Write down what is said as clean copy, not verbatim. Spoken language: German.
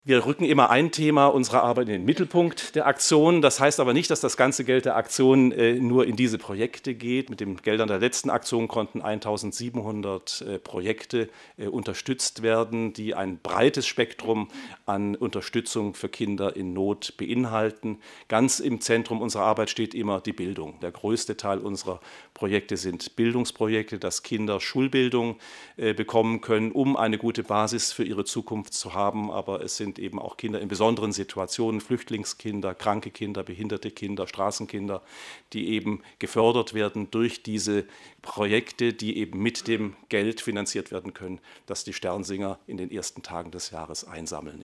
Wir rücken immer ein Thema unserer Arbeit in den Mittelpunkt der Aktion. Das heißt aber nicht, dass das ganze Geld der Aktion nur in diese Projekte geht. Mit den Geldern der letzten Aktion konnten 1700 Projekte unterstützt werden, die ein breites Spektrum an Unterstützung für Kinder in Not beinhalten. Ganz im Zentrum unserer Arbeit steht immer die Bildung. Der größte Teil unserer Projekte sind Bildungsprojekte, dass Kinder Schulbildung bekommen können, um eine gute Basis für ihre Zukunft zu haben. Aber es sind eben auch Kinder in besonderen Situationen, Flüchtlingskinder, kranke Kinder, behinderte Kinder, Straßenkinder, die eben gefördert werden durch diese Projekte, die eben mit dem Geld finanziert werden können, das die Sternsinger in den ersten Tagen des Jahres einsammeln.